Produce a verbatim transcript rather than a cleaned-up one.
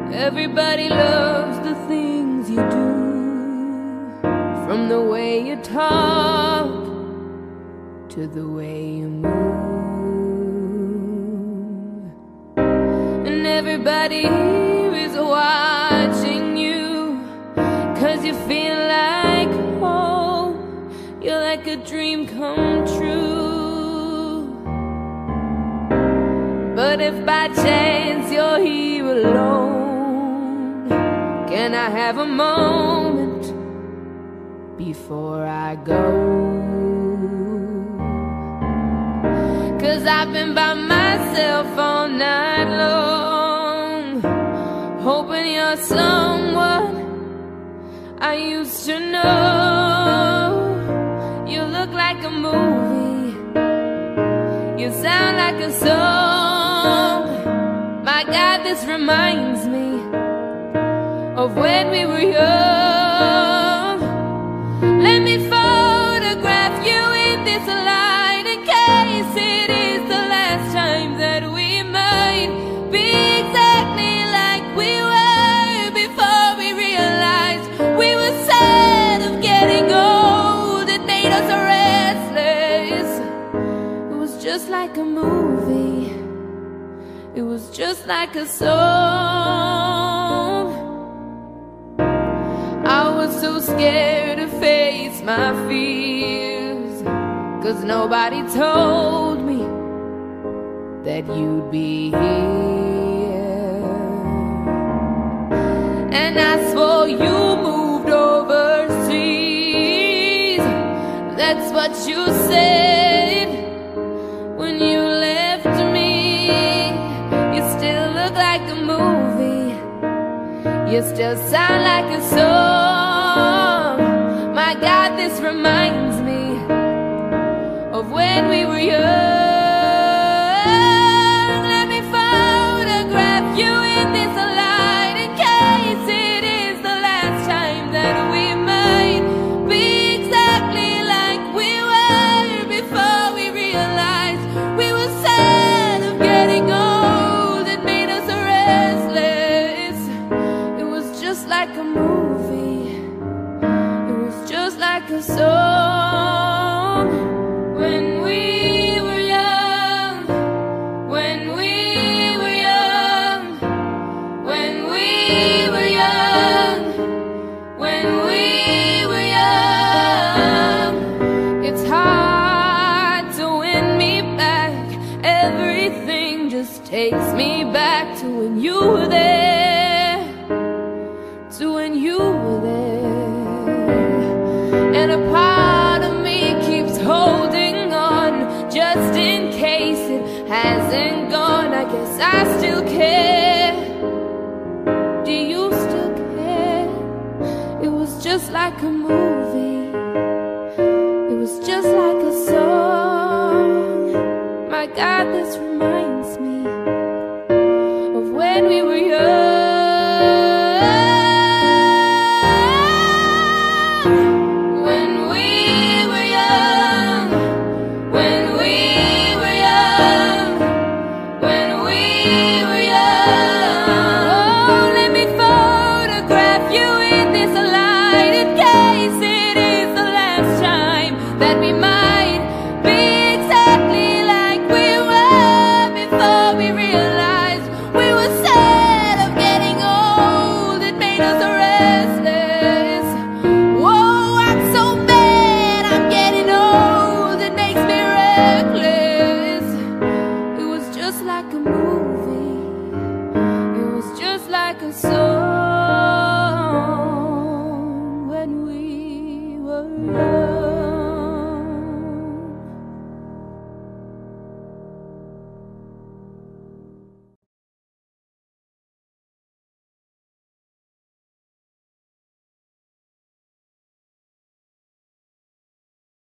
Everybody loves the things you do, from the way you talk to the way you move. And everybody here is watching you, 'cause you feel like home. You're like a dream come true. But if by chance you're here alone, can I have a moment before I go? 'Cause I've been by myself all night long, hoping you're someone I used to know. You look like a movie, you sound like a song. My God, this reminds me of when we were young. Let me photograph you in this light, in case it is the last time that we might be exactly like we were before we realized we were sad of getting old. It made us restless. It was just like a movie, it was just like a song. I was so scared to face my fears, 'cause nobody told me that you'd be here. And I swore you moved overseas. That's what you said when you left me. You still look like a movie, you still sound like a song. My God, this reminds me of when we were young. Let me photograph you in this light, in case it is the last time that we might be exactly like we were before we realized we were sad of getting old. It made us restless. It was just like a movie, it was just like a song. When we were young, when we were young, when we were young, when we were young. It's hard to win me back. Everything just takes me back to when you were there, to when you were there. And a part of me keeps holding on, just in case it hasn't gone. I guess I still care.